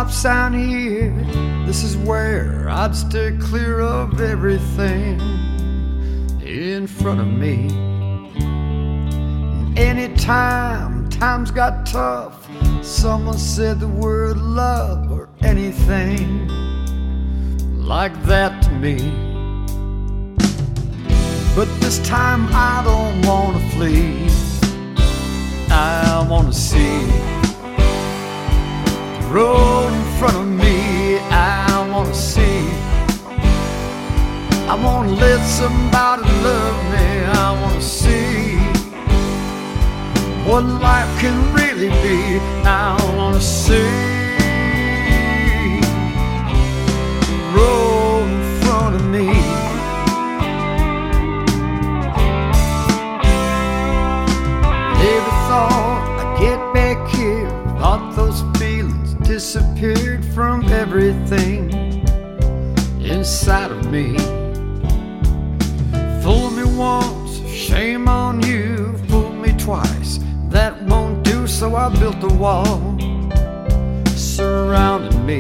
stop sign here, this is where I'd steer clear of everything in front of me. And anytime times got tough, someone said the word love or anything like that to me. But this time I don't wanna flee, I wanna see the road in front of me. I wanna see, I wanna let somebody love me. I wanna see what life can really be. I wanna see the road in front of me. Never thought I'd get back here, thought those feelings disappeared from everything inside of me. Fooled me once, shame on you. Fooled me twice, that won't do. So I built a wall surrounding me.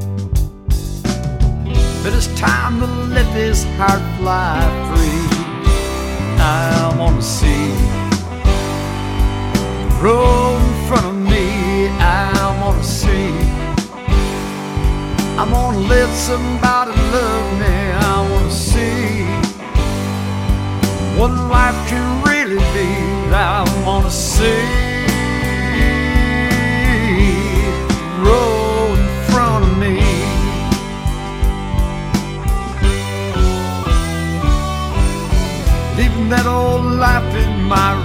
But it's time to let this heart fly free. I wanna see the road in front of me. I wanna see, I wanna let somebody love me. I wanna see what life can really be. I wanna see the road in front of me. Leaving that old life in my